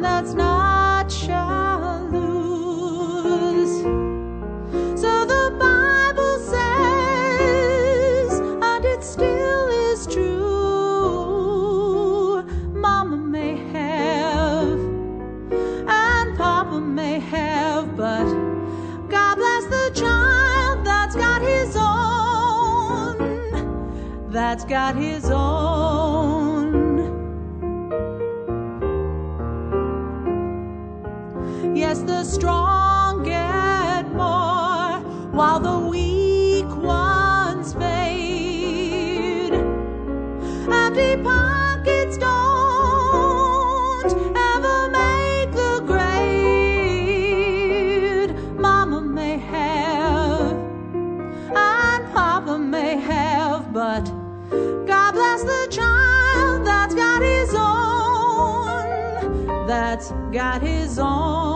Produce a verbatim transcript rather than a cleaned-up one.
and that's not shall lose. So the Bible says, and it still is true. Mama may have, and Papa may have, but God bless the child that's got his own, that's got his own. Yes, the strong get more, while the weak ones fade. Empty pockets don't ever make the grade. Mama may have, and Papa may have, but God bless the child that's got his own, that's got his own.